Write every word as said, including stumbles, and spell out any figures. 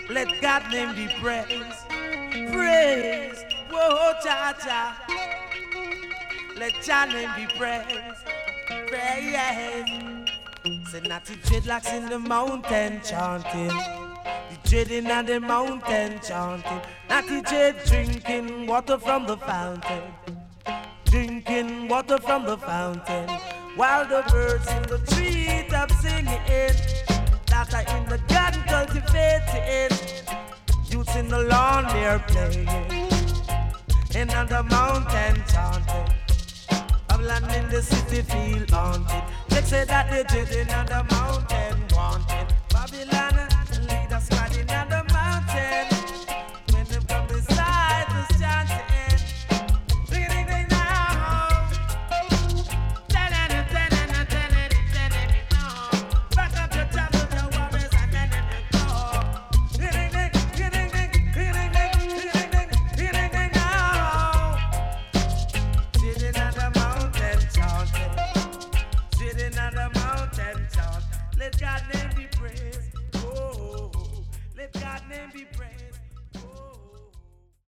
Let God name be praised. Praise. Whoa, cha cha. Let Jah name be praised. Praise. Say natty dreadlocks in the mountain chanting. The dreading on the mountain chanting. Natty dread drinking water from the fountain. Drinking water from the fountain. While the birds in the treetop singing. Laughter in the garden cultivating. Youths in the lawn they're playing. And on the mountain chanting. Babylon in the city feel haunted. They say that they dreading on the mountain wanted. Babylon lead us riding on the mountain. When they come beside the chanting. Let God name be praised. Oh, let God name be praised.